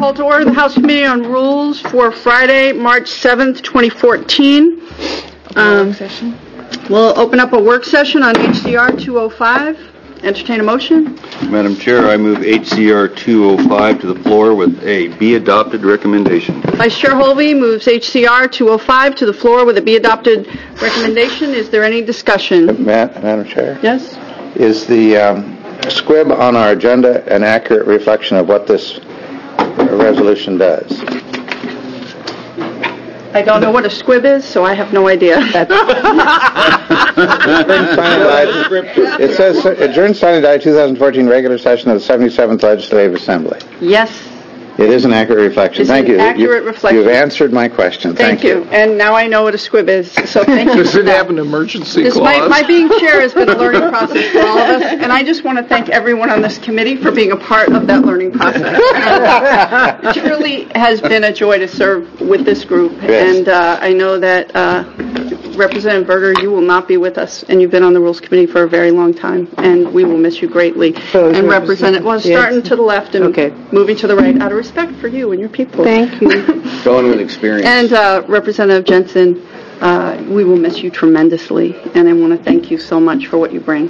call to order the House Committee on Rules for Friday, March 7th, 2014. We'll open up a work session on HCR 205. Entertain a motion. Madam Chair, I move HCR 205 to the floor with a be adopted recommendation. Vice Chair Holvey moves HCR 205 to the floor with a be adopted recommendation. Is there any discussion? Madam Chair? Yes? Is the squib on our agenda an accurate reflection of what this resolution does? I don't know what a squib is, so I have no idea. It says adjourned signing day 2014 regular session of the 77th Legislative Assembly. Yes. It is an accurate reflection. Thank you. Accurate reflection. You've answered my question. Thank you. And now I know what a squib is, so thank you. Does it have an emergency clause? My being chair has been a learning process for all of us, and I just want to thank everyone on this committee for being a part of that learning process. It truly has been a joy to serve with this group, yes. And I know that Representative Berger, you will not be with us, and you've been on the Rules Committee for a very long time, and we will miss you greatly. And Representative, starting to the left and moving to the right, out of respect for you and your people. Thank you. Going with experience. And Representative Jensen, we will miss you tremendously, and I want to thank you so much for what you bring.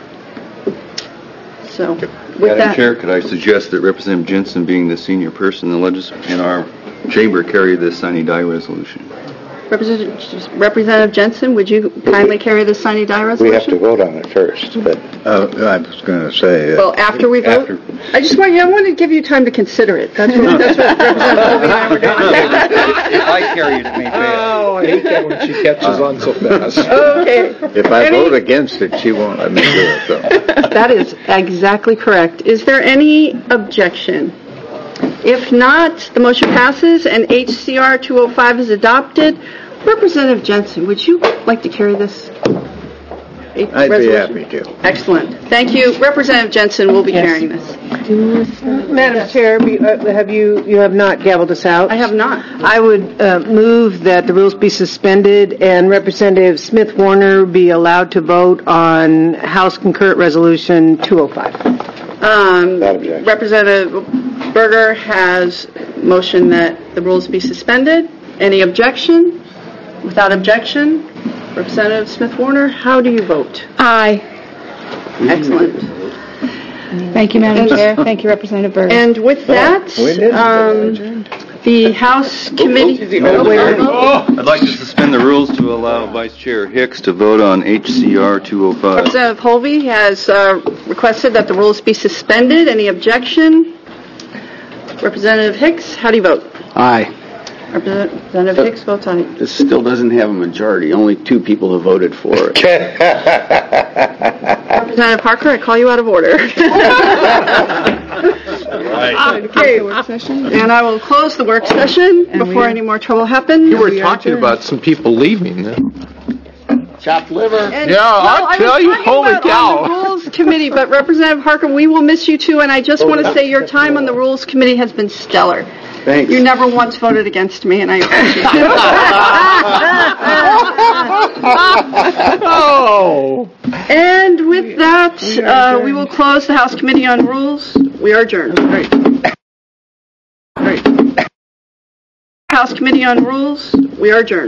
So, with Madam Chair, could I suggest that Representative Jensen, being the senior person in our chamber, carry this sine die resolution? Representative Jensen, would you kindly carry the sine die resolution? We have to vote on it first, but I was going to say... well, after we vote? I want to give you time to consider it. That's what Representative Holvey and I were doing. If I carry it, it may fail. Oh, I hate that when she catches on so fast. Okay. If I vote against it, she won't let me do it, so... That is exactly correct. Is there any objection? If not, the motion passes and HCR 205 is adopted. Representative Jensen, would you like to carry this I'd resolution? be happy to. Excellent. Thank you. Representative Jensen will be carrying this. Madam Chair, you have not gavelled us out? I have not. I would move that the rules be suspended and Representative Smith Warner be allowed to vote on House Concurrent Resolution 205. Representative Berger has motioned that the rules be suspended. Any objection? Without objection, Representative Smith Warner, how do you vote? Aye. Excellent. Thank you, Madam Chair. Thank you, Representative Berger. And with that, the House Committee... I'd like to suspend the rules to allow Vice Chair Hicks to vote on HCR 205. Representative Holvey has requested that the rules be suspended. Any objection? Representative Hicks, how do you vote? Aye. Representative Hicks votes on it. This still doesn't have a majority. Only 2 people have voted for it. Representative Parker, I call you out of order. Okay, and I will close the work session before any more trouble happens. You were talking about some people leaving. Chopped liver. I'll tell you, holy cow. On the Rules Committee, but Representative Harker, we will miss you too, and I just want to say your time on the Rules Committee has been stellar. Thanks. You never once voted against me, and I appreciate it. Oh. And with that, we will close the House Committee on Rules. We are adjourned. House Committee on Rules. We are adjourned.